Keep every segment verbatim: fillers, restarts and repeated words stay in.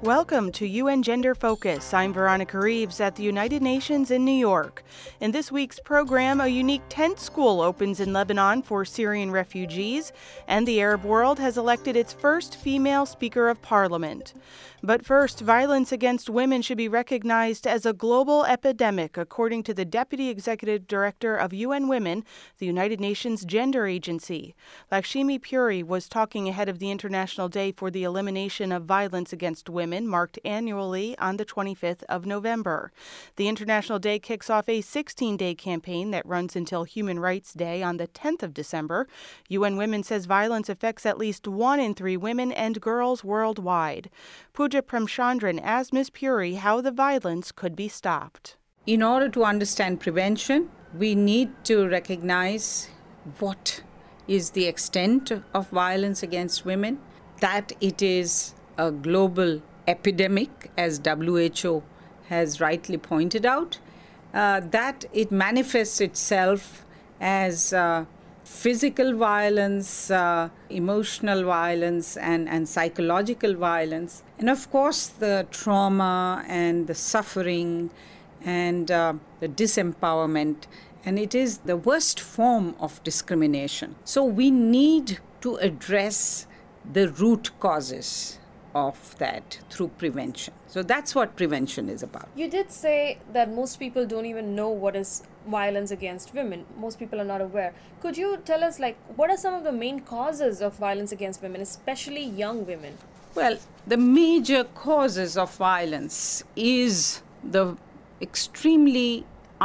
Welcome to U N Gender Focus. I'm Veronica Reeves at the United Nations in New York. In this week's program, a unique tent school opens in Lebanon for Syrian refugees, and the Arab world has elected its first female Speaker of Parliament. But first, violence against women should be recognized as a global epidemic, according to the Deputy Executive Director of U N Women, the United Nations Gender Agency. Lakshmi Puri was talking ahead of the International Day for the Elimination of Violence Against Women, marked annually on the twenty-fifth of November. The International Day kicks off a sixteen-day campaign that runs until Human Rights Day on the tenth of December. U N Women says violence affects at least one in three women and girls worldwide. Pooja Premchandran asked Miz Puri how the violence could be stopped. In order to understand prevention, we need to recognize what is the extent of violence against women, that it is a global epidemic, as W H O has rightly pointed out, uh, that it manifests itself as uh, physical violence, uh, emotional violence, and, and psychological violence. And of course, the trauma and the suffering and uh, the disempowerment. And it is the worst form of discrimination. So we need to address the root causes of that through prevention. So that's what prevention is about. You did say that most people don't even know what is violence against women. Most people are not aware. Could you tell us, like, what are some of the main causes of violence against women, especially young women? Well, the major causes of violence is the extremely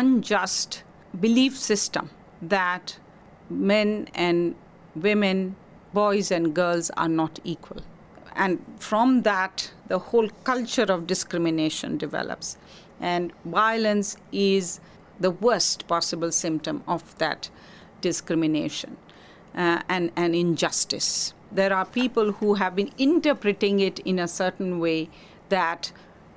unjust belief system that men and women, boys and girls are not equal. And from that, the whole culture of discrimination develops. And violence is the worst possible symptom of that discrimination uh, and, and injustice. There are people who have been interpreting it in a certain way that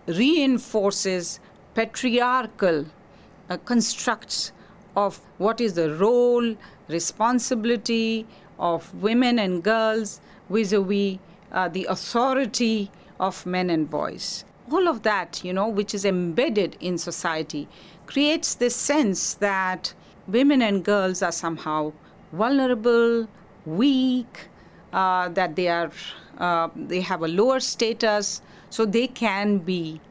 reinforces patriarchal uh, constructs of what is the role, responsibility of women and girls vis-a-vis uh, the authority of men and boys. All of that, you know, which is embedded in society, creates this sense that women and girls are somehow vulnerable, weak, uh, that they are uh, they have a lower status, so they can be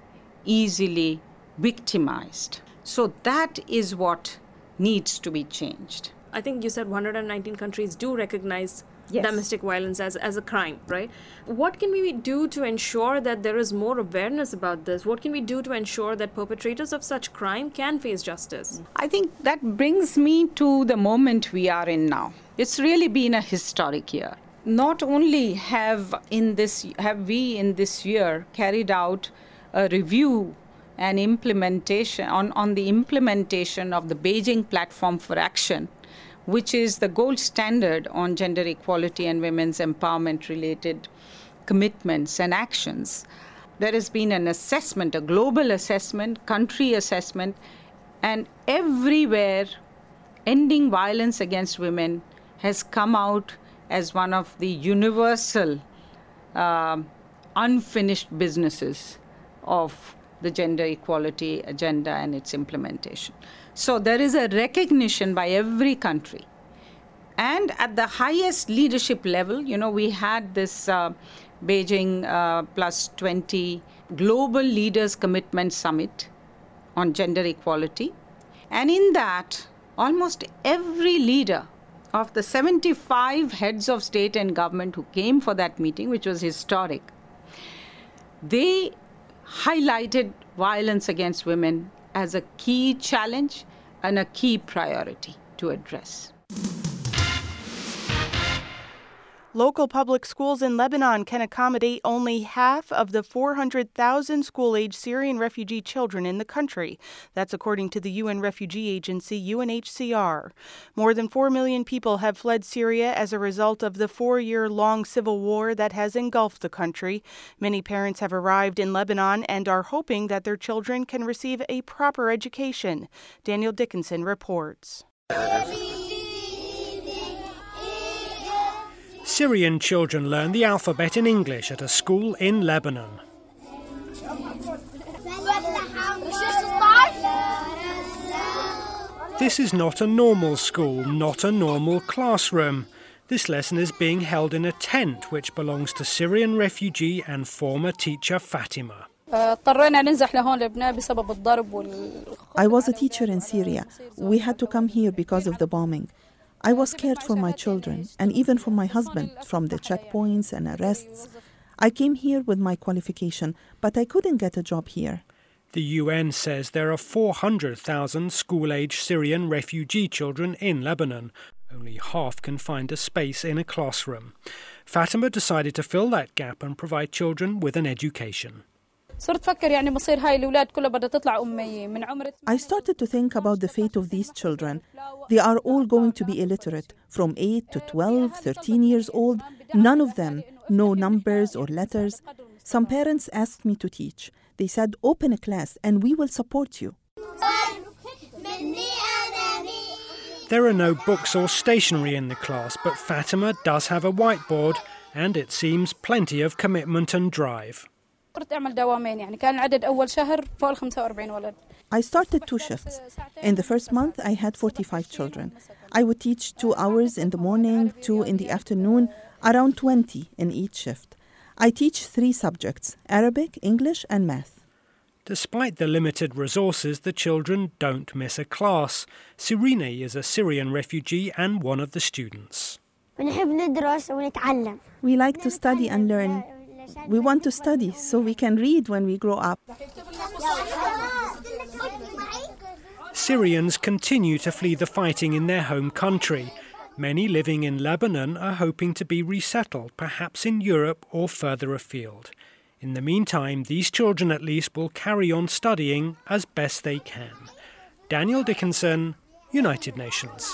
easily victimized. So that is what needs to be changed. I think you said one hundred nineteen countries do recognize Yes. domestic violence as, as a crime, right? What can we do to ensure that there is more awareness about this? What can we do to ensure that perpetrators of such crime can face justice? I think that brings me to the moment we are in now. It's really been a historic year. Not only have in this have we in this year carried out a review and implementation on, on the implementation of the Beijing Platform for Action, which is the gold standard on gender equality and women's empowerment-related commitments and actions. There has been an assessment, a global assessment, country assessment, and everywhere ending violence against women has come out as one of the universal uh, unfinished businesses of the gender equality agenda and its implementation. So there is a recognition by every country. And at the highest leadership level, you know, we had this uh, Beijing uh, plus twenty Global Leaders Commitment Summit on gender equality. And in that, almost every leader of the seventy-five heads of state and government who came for that meeting, which was historic, they highlighted violence against women as a key challenge and a key priority to address. Local public schools in Lebanon can accommodate only half of the four hundred thousand school-age Syrian refugee children in the country. That's according to the U N Refugee Agency, U N H C R. More than four million people have fled Syria as a result of the four-year-long civil war that has engulfed the country. Many parents have arrived in Lebanon and are hoping that their children can receive a proper education. Daniel Dickinson reports. Syrian children learn the alphabet in English at a school in Lebanon. This is not a normal school, not a normal classroom. This lesson is being held in a tent which belongs to Syrian refugee and former teacher Fatima. I was a teacher in Syria. We had to come here because of the bombing. I was scared for my children and even for my husband from the checkpoints and arrests. I came here with my qualification, but I couldn't get a job here. The U N says there are four hundred thousand school-age Syrian refugee children in Lebanon. Only half can find a space in a classroom. Fatima decided to fill that gap and provide children with an education. I started to think about the fate of these children. They are all going to be illiterate, from eight to twelve, thirteen years old. None of them know numbers or letters. Some parents asked me to teach. They said, open a class and we will support you. There are no books or stationery in the class, but Fatima does have a whiteboard and, it seems, plenty of commitment and drive. I started two shifts. In the first month, I had forty-five children. I would teach two hours in the morning, two in the afternoon, around twenty in each shift. I teach three subjects, Arabic, English, and math. Despite the limited resources, the children don't miss a class. Sirine is a Syrian refugee and one of the students. We like to study and learn. We want to study so we can read when we grow up. Syrians continue to flee the fighting in their home country. Many living in Lebanon are hoping to be resettled, perhaps in Europe or further afield. In the meantime, these children at least will carry on studying as best they can. Daniel Dickinson, United Nations.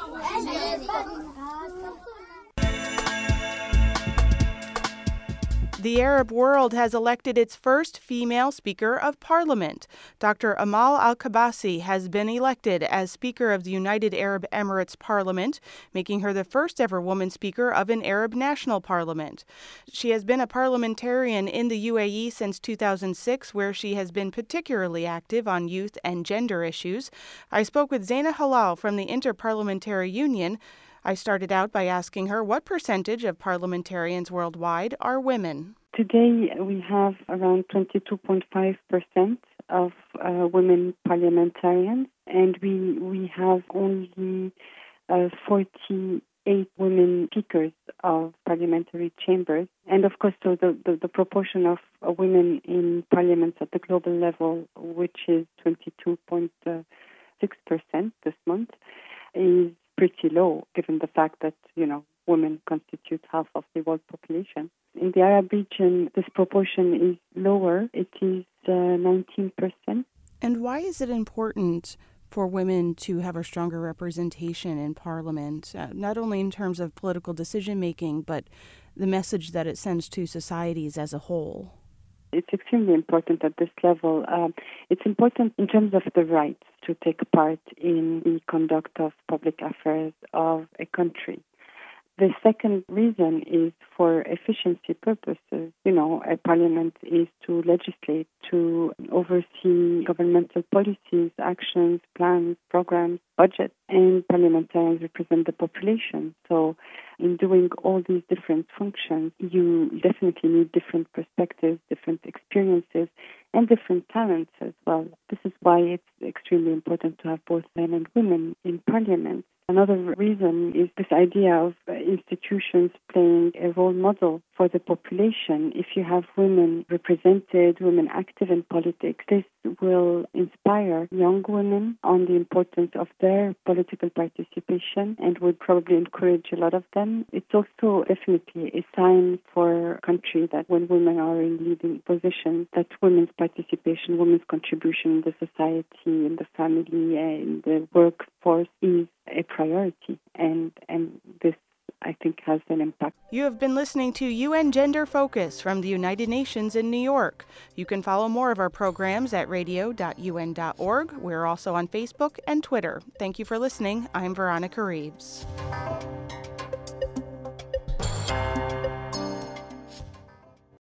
The Arab world has elected its first female Speaker of Parliament. Doctor Amal Al-Kabasi has been elected as Speaker of the United Arab Emirates Parliament, making her the first ever woman Speaker of an Arab national parliament. She has been a parliamentarian in the U A E since two thousand six, where she has been particularly active on youth and gender issues. I spoke with Zaina Halal from the Inter-Parliamentary Union. I started out by asking her what percentage of parliamentarians worldwide are women. Today we have around twenty-two point five percent of uh, women parliamentarians, and we we have only uh, forty-eight women speakers of parliamentary chambers. And of course, so the, the, the proportion of uh, women in parliaments at the global level, which is twenty-two point six percent this month, is pretty low, given the fact that, you know, women constitute half of the world population. In the Arab region, this proportion is lower. It is uh, nineteen percent. And why is it important for women to have a stronger representation in Parliament, uh, not only in terms of political decision-making, but the message that it sends to societies as a whole? It's extremely important at this level. Um, it's important in terms of the rights to take part in the conduct of public affairs of a country. The second reason is for efficiency purposes. You know, a parliament is to legislate, to oversee governmental policies, actions, plans, programs, budgets, and parliamentarians represent the population. So in doing all these different functions, you definitely need different perspectives, different experiences, and different talents as well. This is why it's extremely important to have both men and women in parliament. Another reason is this idea of institutions playing a role model for the population. If you have women represented, women active in politics, this will inspire young women on the importance of their political participation and would probably encourage a lot of them. It's also definitely a sign for a country that when women are in leading positions, that women's participation, women's contribution in the society, in the family, in the workforce is a priority, and and this, I think, has an impact. You have been listening to U N Gender Focus from the United Nations in New York. You can follow more of our programs at radio dot u n dot org. We're also on Facebook and Twitter. Thank you for listening. I'm Veronica Reeves.